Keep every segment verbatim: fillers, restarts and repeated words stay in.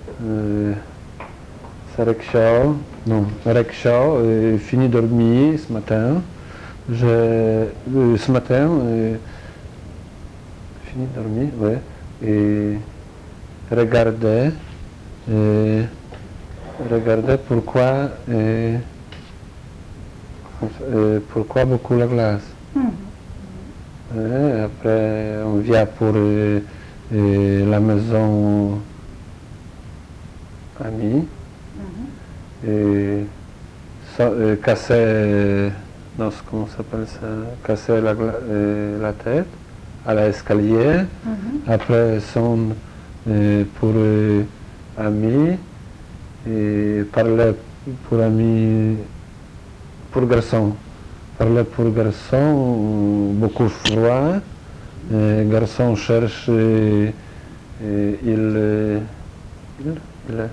Euh, c'est rickshaw. Non, rickshaw. Euh, fini de dormir ce matin. Je, euh, ce matin, euh, fini de dormir, ouais. Et regardez. Et regardez pourquoi. Euh, euh, pourquoi beaucoup la glace. Mhm. Ouais, après, on vient pour euh, euh, la maison amie. Mhm. Et ça, euh, casser, non, comment ça s'appelle ça, casser la, gla- euh, la tête à l'escalier. Mhm. Après, son euh, pour euh, amis et parler pour amis, pour garçon. Parler pour garçon, beaucoup froid. Euh, garçon cherche, euh, euh, il, euh, il, il,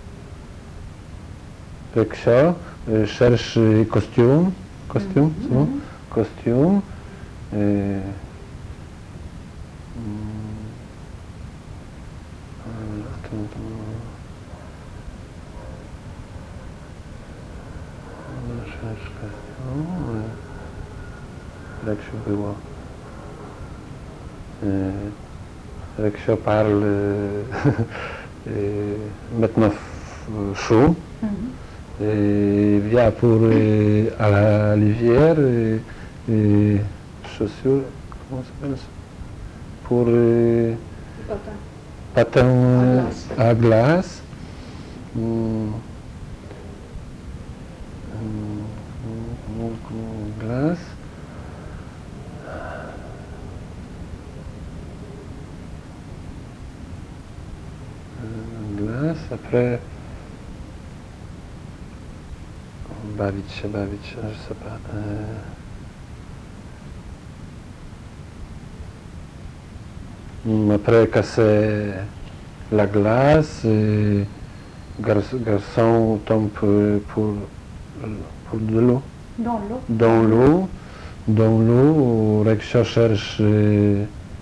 rickshaw, euh, cherche euh, costume, costume, c'est bon, Mhm. costume. Euh, hum, euh, attends, attends. On cherche costume. Euh, rickshaw, je vais voir. Euh, rickshaw parle euh, euh, maintenant f- chaud. Mhm. Et vient pour euh, à la rivière et, et chaussures, comment ça s'appelle ça? Pour euh, Patin. patin À euh, glace. à glace. Hum, hum, hum, hum, glace. Euh, glace. Après, bavić, bavić, je sais pas. Euh, hum, après, casser la glace. Et garçon, garçon tombe pour, pour, pour de l'eau. Dans l'eau. Dans l'eau, dans l'eau, rickshaw cherche euh,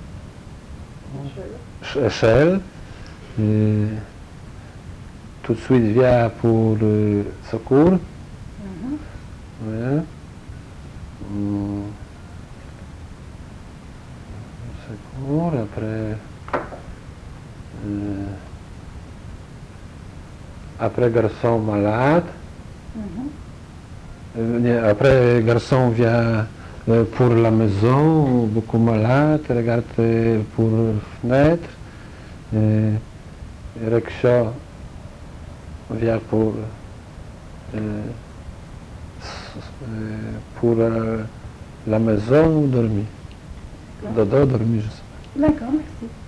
Échelle. échelle. Et tout de suite vient pour le secours. Mhm. Ouais. Hum, secours, après. euh, après garçon malade. Mhm. Euh, après garçon vient euh, pour la maison, beaucoup malade, regarde euh, pour fenêtre. Et, et rickshaw vient pour euh, euh, pour euh, la maison dormir. D'accord. Dodo dormir, je sais pas. D'accord, merci.